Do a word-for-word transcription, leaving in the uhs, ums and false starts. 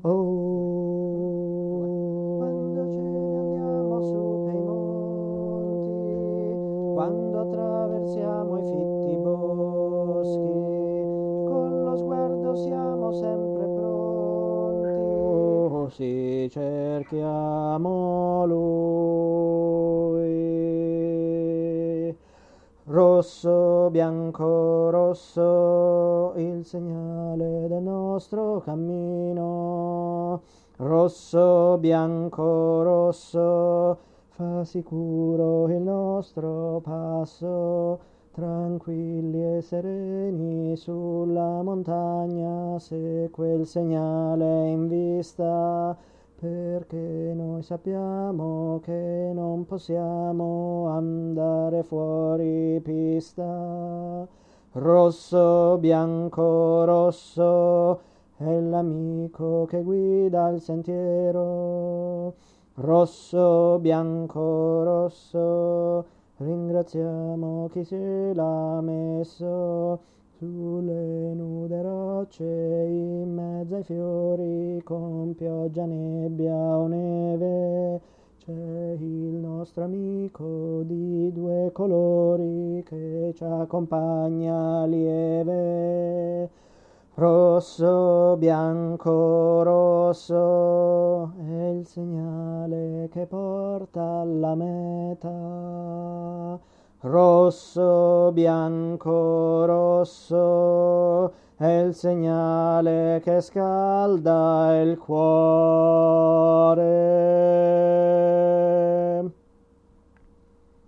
Quando ce ne andiamo su pei monti, quando attraversiamo i fitti boschi, con lo sguardo siamo sempre pronti, sì, cerchiamo lui. Rosso, bianco, rosso, il segnale del nostro cammino. Rosso, bianco, rosso, fa sicuro il nostro passo. Tranquilli e sereni sulla montagna, se quel segnale è in vista, perché noi sappiamo che non possiamo andare fuori pista. Rosso, bianco, rosso, è l'amico che guida il sentiero. Rosso, bianco, rosso, ringraziamo chi se l'ha messo sulle nude rocce, in mezzo ai fiori, con pioggia, nebbia o neve. C'è il nostro amico di due colori che ci accompagna lieve. Rosso, bianco, rosso, è il segnale che porta alla meta. Rosso, bianco, rosso, è il segnale che scalda il cuore.